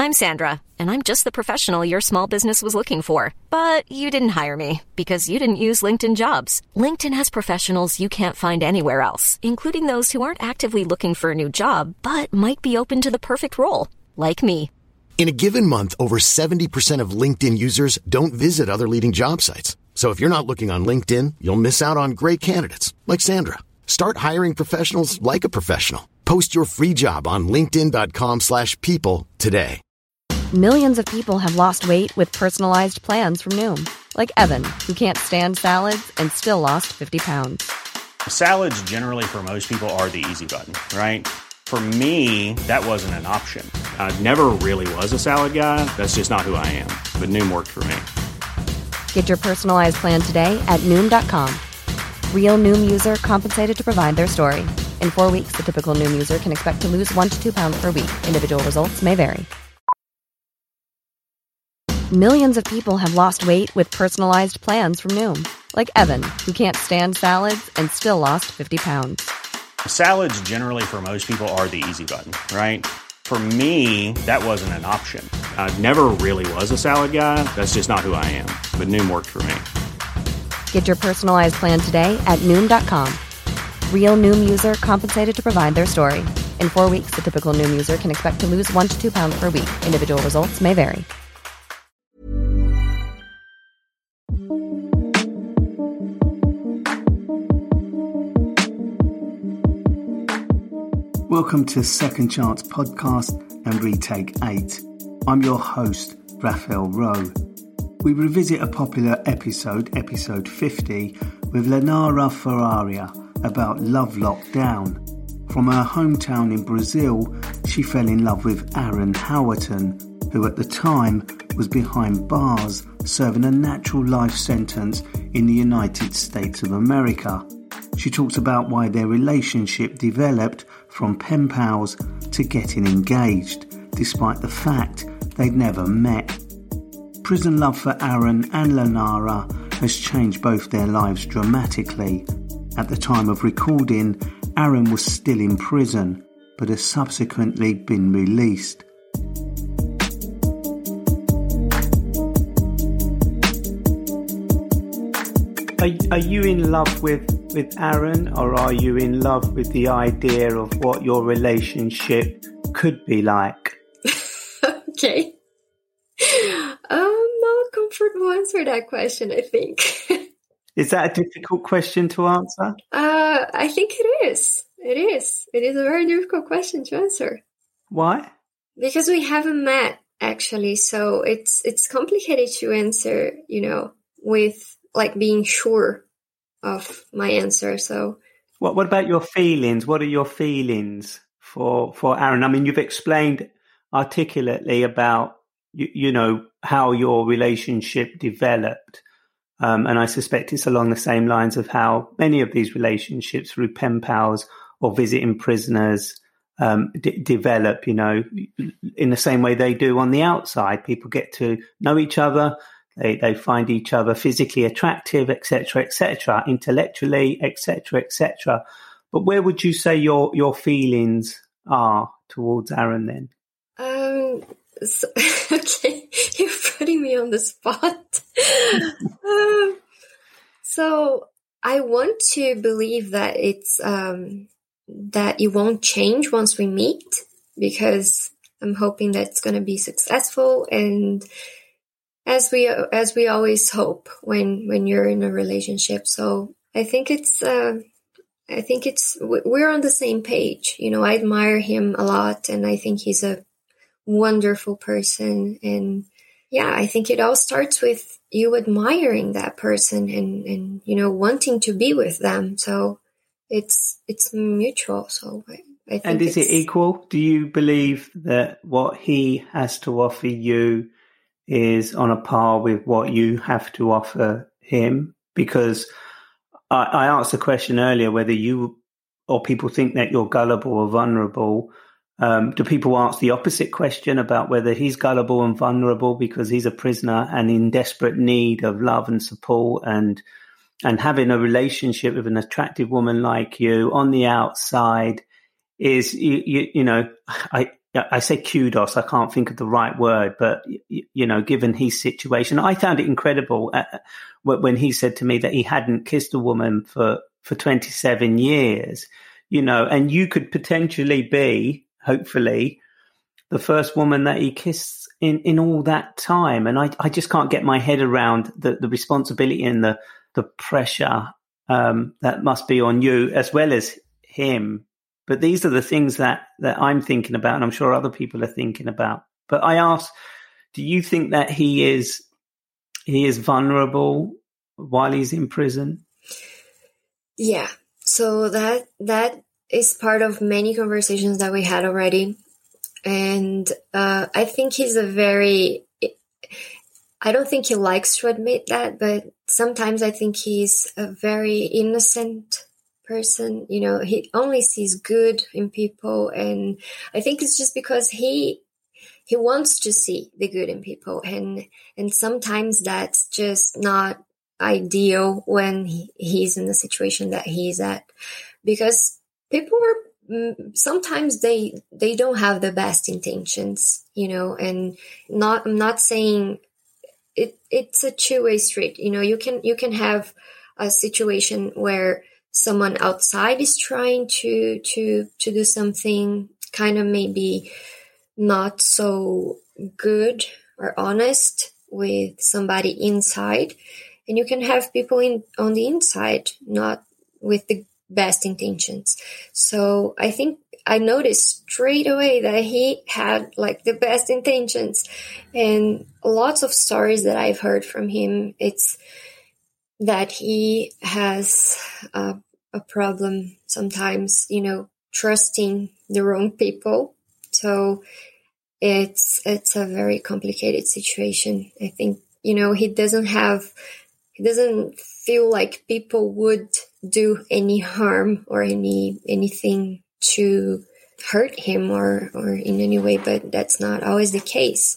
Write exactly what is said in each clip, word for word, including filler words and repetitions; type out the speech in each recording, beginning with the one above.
I'm Sandra, and I'm just the professional your small business was looking for. But you didn't hire me because you didn't use LinkedIn Jobs. LinkedIn has professionals you can't find anywhere else, including those who aren't actively looking for a new job, but might be open to the perfect role, like me. In a given month, over seventy percent of LinkedIn users don't visit other leading job sites. So if you're not looking on LinkedIn, you'll miss out on great candidates like Sandra. Start hiring professionals like a professional. Post your free job on linkedin.com slash people today. Millions of people have lost weight with personalized plans from Noom. Like Evan, who can't stand salads and still lost fifty pounds. Salads generally for most people are the easy button, right? For me, that wasn't an option. I never really was a salad guy. That's just not who I am. But Noom worked for me. Get your personalized plan today at Noom dot com. Real Noom user compensated to provide their story. In four weeks, the typical Noom user can expect to lose one to two pounds per week. Individual results may vary. Millions of people have lost weight with personalized plans from Noom. Like Evan, who can't stand salads and still lost fifty pounds. Salads generally for most people are the easy button, right? For me, that wasn't an option. I never really was a salad guy. That's just not who I am. But Noom worked for me. Get your personalized plan today at Noom dot com. Real Noom user compensated to provide their story. In four weeks, the typical Noom user can expect to lose one to two pounds per week. Individual results may vary. Welcome to Second Chance Podcast and Retake eight. I'm your host, Raphael Rowe. We revisit a popular episode, episode fifty, with Lenara Ferraria about Love Lockdown. From her hometown in Brazil, she fell in love with Aaron Howerton, who at the time was behind bars serving a natural life sentence in the United States of America. She talks about why their relationship developed from pen pals to getting engaged, despite the fact they'd never met. Prison love for Aaron and Lenara has changed both their lives dramatically. At the time of recording, Aaron was still in prison, but has subsequently been released. Are, are you in love with, with Aaron, or are you in love with the idea of what your relationship could be like? Okay. Um, not a comfortable answer that question, I think. Is that a difficult question to answer? Uh, I think it is. It is. It is a very difficult question to answer. Why? Because we haven't met, actually. So it's it's complicated to answer, you know, with like being sure of my answer. So what what about your feelings? What are your feelings for for Aaron? I mean, you've explained articulately about you, you know how your relationship developed, um, and I suspect it's along the same lines of how many of these relationships through pen pals or visiting prisoners um, d- develop. You know, in the same way they do on the outside. People get to know each other. They they find each other physically attractive, et cetera, et cetera, intellectually, et cetera, et cetera. But where would you say your, your feelings are towards Aaron then? Um. So, okay, you're putting me on the spot. um, so I want to believe that it's um that it won't change once we meet, because I'm hoping that it's going to be successful, and as we as we always hope when when you're in a relationship. So I think it's uh, I think it's we're on the same page. You know, I admire him a lot, and I think he's a wonderful person. And yeah, I think it all starts with you admiring that person and and you know wanting to be with them. So it's it's mutual. So I, I think. And is it's, it equal? Do you believe that what he has to offer you is on a par with what you have to offer him? Because I, I asked the question earlier whether you or people think that you're gullible or vulnerable. Um, do people ask the opposite question about whether he's gullible and vulnerable because he's a prisoner and in desperate need of love and support, and and having a relationship with an attractive woman like you on the outside is, you, you, you know, I, I say kudos, I can't think of the right word, but, you know, given his situation, I found it incredible when he said to me that he hadn't kissed a woman for, for twenty-seven years, you know, and you could potentially be, hopefully, the first woman that he kissed in, in all that time. And I, I just can't get my head around the, the responsibility and the, the pressure um, that must be on you as well as him. But these are the things that, that I'm thinking about, and I'm sure other people are thinking about. But I ask, do you think that he is he is vulnerable while he's in prison? Yeah. So that that is part of many conversations that we had already. And uh, I think he's a very, I don't think he likes to admit that, but sometimes I think he's a very innocent person. You know, he only sees good in people, and I think it's just because he he wants to see the good in people, and and sometimes that's just not ideal when he, he's in the situation that he's at, because people are sometimes they they don't have the best intentions, you know, and not I'm not saying it it's a two-way street. You know, you can you can have a situation where someone outside is trying to to to do something kind of maybe not so good or honest with somebody inside, and you can have people in on the inside not with the best intentions. So I think I noticed straight away that he had like the best intentions, and lots of stories that I've heard from him, it's that he has a, a problem sometimes, you know, trusting the wrong people. So it's it's a very complicated situation. I think, you know, he doesn't have, he doesn't feel like people would do any harm or any anything to hurt him or, or in any way, but that's not always the case.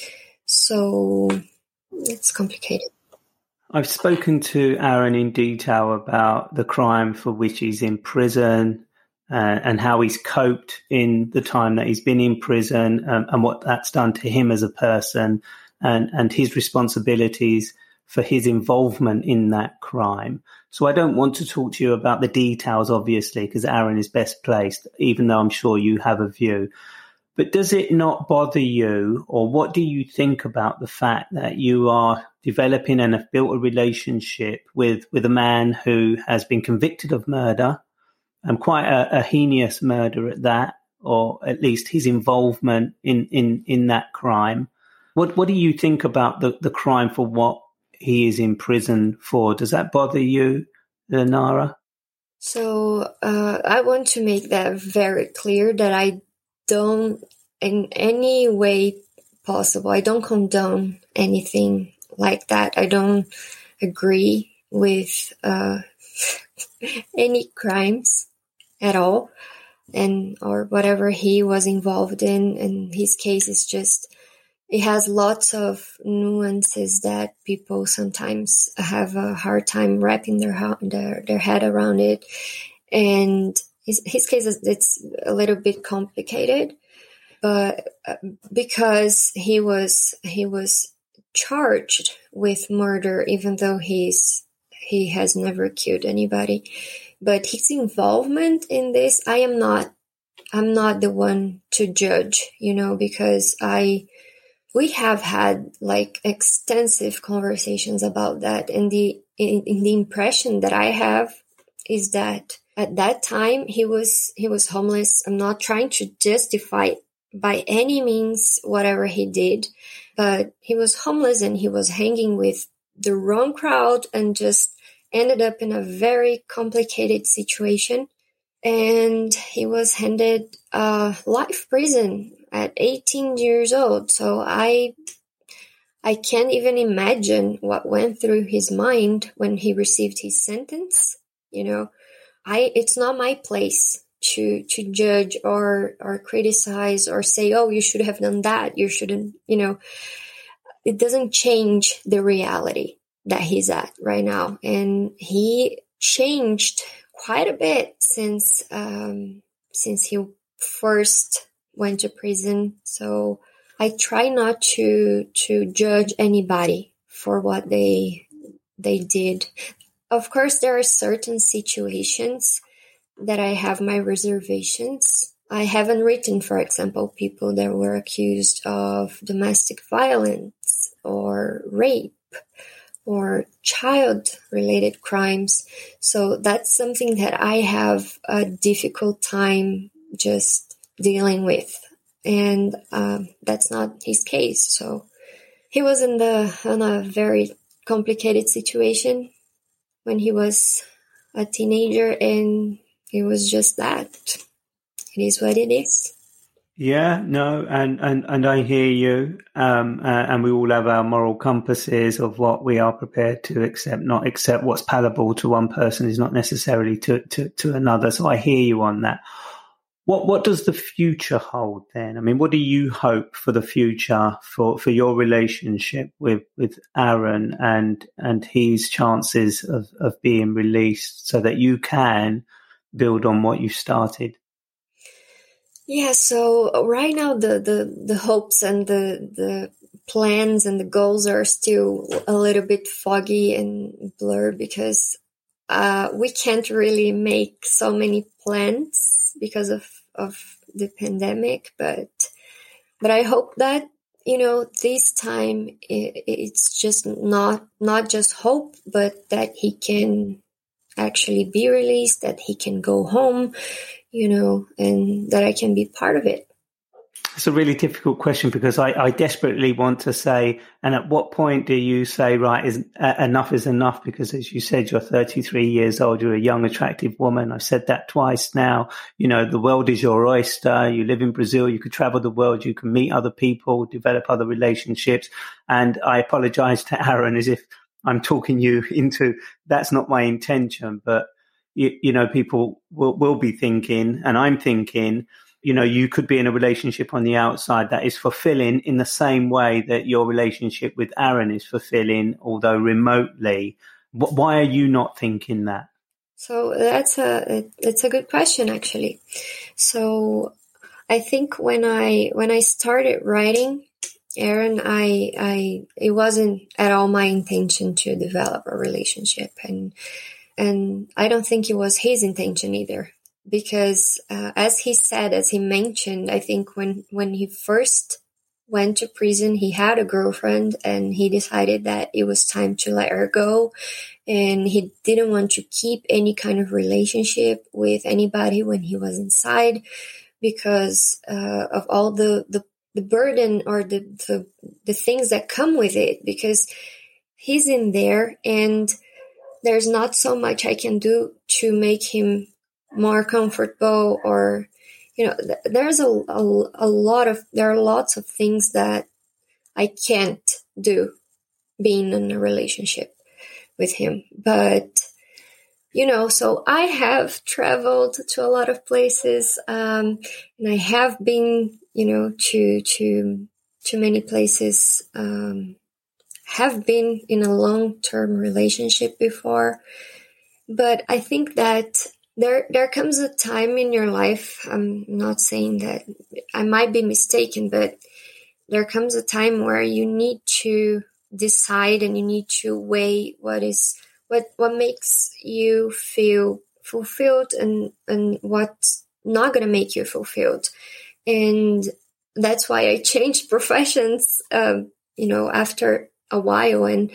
So it's complicated. I've spoken to Aaron in detail about the crime for which he's in prison uh, and how he's coped in the time that he's been in prison, um, and what that's done to him as a person, and, and his responsibilities for his involvement in that crime. So I don't want to talk to you about the details, obviously, because Aaron is best placed, even though I'm sure you have a view. But does it not bother you, or what do you think about the fact that you are developing and have built a relationship with, with a man who has been convicted of murder, and quite a, a heinous murder at that, or at least his involvement in, in, in that crime? What what do you think about the, the crime for what he is in prison for? Does that bother you, Lenara? So uh, I want to make that very clear that I don't, in any way possible, I don't condone anything like that. I don't agree with uh, any crimes at all, and or whatever he was involved in. And his case is just, it has lots of nuances that people sometimes have a hard time wrapping their their, their head around it. And his, his case is, it's a little bit complicated, but because he was he was charged with murder, even though he's he has never killed anybody. But his involvement in this, I am not I'm not the one to judge, you know, because I. We have had like extensive conversations about that, and the in, in the impression that I have is that at that time he was he was homeless. I'm not trying to justify by any means whatever he did, but he was homeless and he was hanging with the wrong crowd and just ended up in a very complicated situation. And he was handed uh, life prison at eighteen years old. So I I can't even imagine what went through his mind when he received his sentence. You know, I it's not my place to to judge or or criticize or say, oh, you should have done that. You shouldn't, you know, it doesn't change the reality that he's at right now. And he changed quite a bit since um, since he first went to prison. So I try not to to judge anybody for what they they did. Of course, there are certain situations that I have my reservations. I haven't written, for example, people that were accused of domestic violence or rape or child-related crimes. So that's something that I have a difficult time just dealing with. And um, that's not his case. So he was in the in a very complicated situation when he was a teenager, and it was just that. It is what it is. Yeah, no, and, and, and I hear you. Um, uh, and we all have our moral compasses of what we are prepared to accept, not accept. What's palatable to one person is not necessarily to, to, to another. So I hear you on that. What what does the future hold then? I mean, what do you hope for the future for, for your relationship with, with Aaron and and his chances of, of being released so that you can build on what you started? Yeah, so right now the, the, the hopes and the the plans and the goals are still a little bit foggy and blurred because uh, we can't really make so many plans because of, of the pandemic. But but I hope that, you know, this time it, it's just not not just hope, but that he can actually be released, that he can go home, you know, and that I can be part of it. It's a really difficult question because I, I desperately want to say, and at what point do you say, right, is uh, enough is enough? Because as you said, you're thirty-three years old, you're a young, attractive woman. I've said that twice now. You know, the world is your oyster. You live in Brazil. You could travel the world. You can meet other people, develop other relationships. And I apologize to Aaron as if I'm talking you into, that's not my intention. But, you, you know, people will, will be thinking, and I'm thinking, you know, you could be in a relationship on the outside that is fulfilling in the same way that your relationship with Aaron is fulfilling, although remotely. Why are you not thinking that? So that's a, it's a good question, actually. So I think when I, when I started writing Aaron, I, I, it wasn't at all my intention to develop a relationship. And, and I don't think it was his intention either. Because uh, as he said, as he mentioned, I think when, when he first went to prison, he had a girlfriend and he decided that it was time to let her go. And he didn't want to keep any kind of relationship with anybody when he was inside because uh, of all the, the, the burden or the, the, the things that come with it. Because he's in there and there's not so much I can do to make him more comfortable, or, you know, th- there's a, a, a lot of, there are lots of things that I can't do being in a relationship with him. But, you know, so I have traveled to a lot of places, um, and I have been, you know, to, to, to many places, um, have been in a long-term relationship before. But I think that There there comes a time in your life, I'm not saying that I might be mistaken, but there comes a time where you need to decide and you need to weigh what is what what makes you feel fulfilled and, and what's not going to make you fulfilled. And that's why I changed professions, um, you know, after a while. And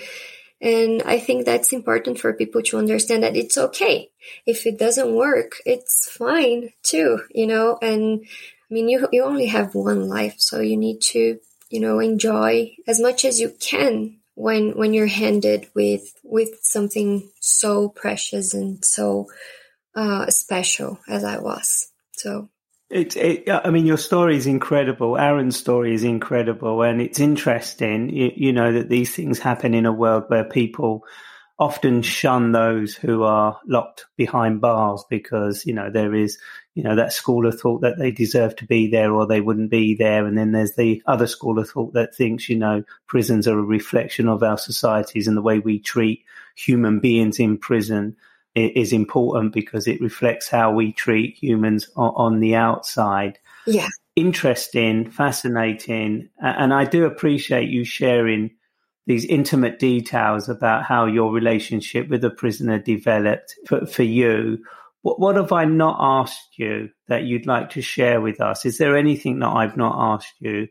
And I think that's important for people to understand that it's okay. If it doesn't work, it's fine too, you know, and I mean, you, you only have one life, so you need to, you know, enjoy as much as you can when, when you're handed with, with something so precious and so, uh, special as I was. So. It, it, I mean, your story is incredible. Aaron's story is incredible. And it's interesting, you, you know, that these things happen in a world where people often shun those who are locked behind bars because, you know, there is, you know, that school of thought that they deserve to be there or they wouldn't be there. And then there's the other school of thought that thinks, you know, prisons are a reflection of our societies and the way we treat human beings in prison is important because it reflects how we treat humans on, on the outside. Yeah. interesting, fascinating, and I do appreciate you sharing these intimate details about how your relationship with the prisoner developed for, for you. What, what have I not asked you that you'd like to share with us? Is there anything that I've not asked you,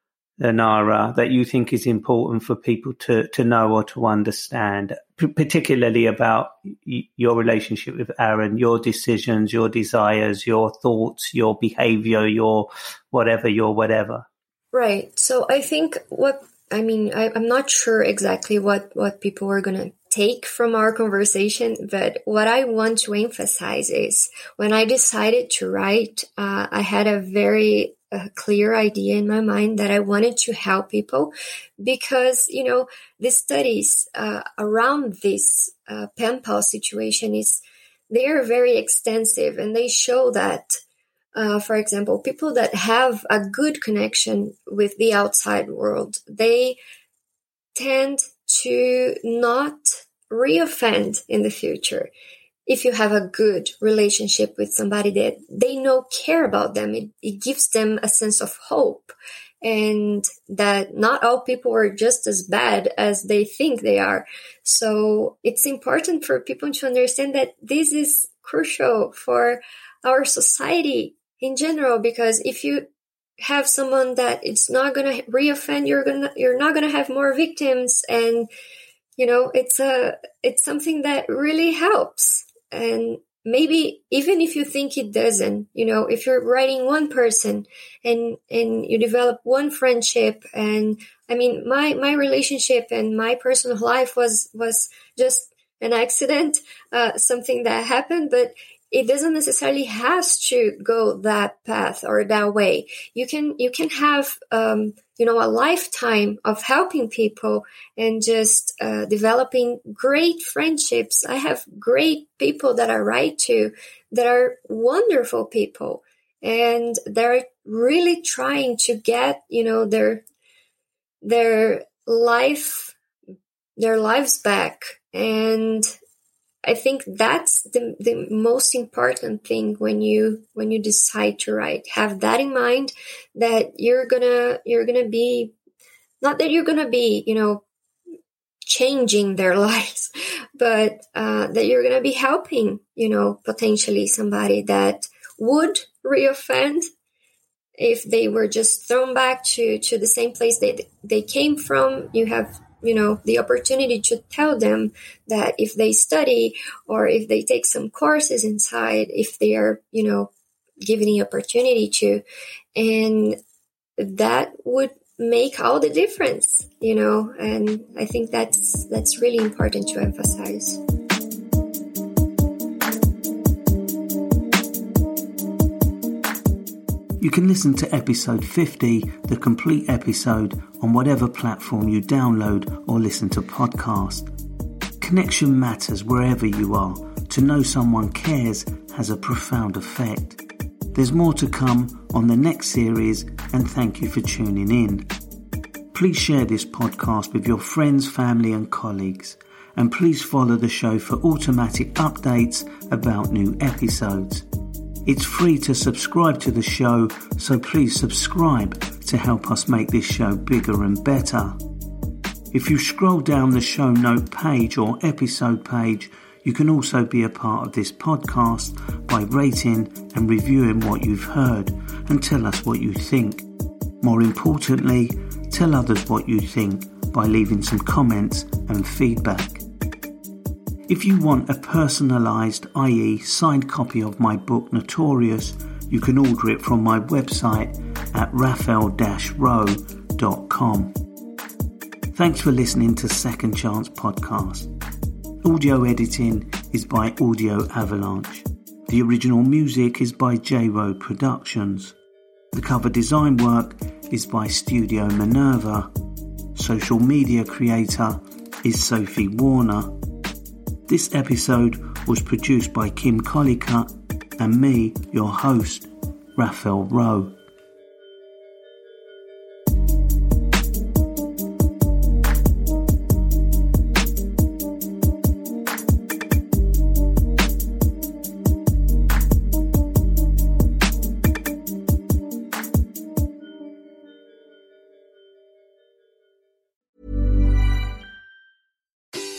Lenara, that you think is important for people to, to know or to understand, P- particularly about y- your relationship with Aaron, your decisions, your desires, your thoughts, your behavior, your whatever, your whatever? Right. So I think what, I mean, I, I'm not sure exactly what, what people are going to take from our conversation, but what I want to emphasize is when I decided to write, uh, I had a very a clear idea in my mind that I wanted to help people because, you know, the studies uh, around this uh, pen pal situation is, they are very extensive and they show that, uh, for example, people that have a good connection with the outside world, they tend to not reoffend in the future. If you have a good relationship with somebody that they know care about them, it, it gives them a sense of hope and that not all people are just as bad as they think they are. So it's important for people to understand that this is crucial for our society in general, because if you have someone that it's not going to reoffend, you're going to, you're not going to have more victims. And, you know, it's a, it's something that really helps. And maybe even if you think it doesn't, you know, if you're writing one person and, and you develop one friendship, and I mean, my, my relationship and my personal life was, was just an accident, uh, something that happened, but it doesn't necessarily have to go that path or that way. You can, you can have, um, you know, a lifetime of helping people and just uh, developing great friendships. I have great people that I write to that are wonderful people, and they're really trying to get, you know, their, their life, their lives back. And I think that's the, the most important thing when you, when you decide to write. Have that in mind, that you're gonna, you're gonna be, not that you're gonna be, you know, changing their lives, but uh, that you're gonna be helping, you know, potentially somebody that would reoffend if they were just thrown back to, to the same place they, they came from. You have, you know, the opportunity to tell them that if they study or if they take some courses inside, if they are, you know, given the opportunity to, and that would make all the difference, you know, and I think that's, that's really important to emphasize. You can listen to episode fifty, the complete episode, on whatever platform you download or listen to podcasts. Connection matters wherever you are. To know someone cares has a profound effect. There's more to come on the next series, and thank you for tuning in. Please share this podcast with your friends, family and colleagues, and please follow the show for automatic updates about new episodes. It's free to subscribe to the show, so please subscribe to help us make this show bigger and better. If you scroll down the show note page or episode page, you can also be a part of this podcast by rating and reviewing what you've heard, and tell us what you think. More importantly, tell others what you think by leaving some comments and feedback. If you want a personalised, that is signed copy of my book Notorious, you can order it from my website at raphael dash rowe dot com. Thanks for listening to Second Chance Podcast. Audio editing is by Audio Avalanche. The original music is by J-Row Productions. The cover design work is by Studio Minerva. Social media creator is Sophie Warner. This episode was produced by Kim Collicutt and me, your host, Raphael Rowe.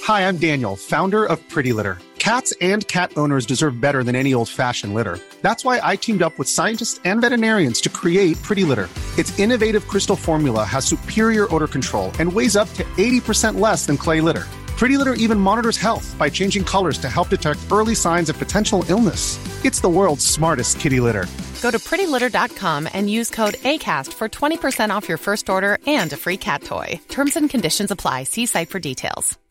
Hi, I'm Daniel, founder of Pretty Litter. Cats and cat owners deserve better than any old-fashioned litter. That's why I teamed up with scientists and veterinarians to create Pretty Litter. Its innovative crystal formula has superior odor control and weighs up to eighty percent less than clay litter. Pretty Litter even monitors health by changing colors to help detect early signs of potential illness. It's the world's smartest kitty litter. Go to pretty litter dot com and use code ACAST for twenty percent off your first order and a free cat toy. Terms and conditions apply. See site for details.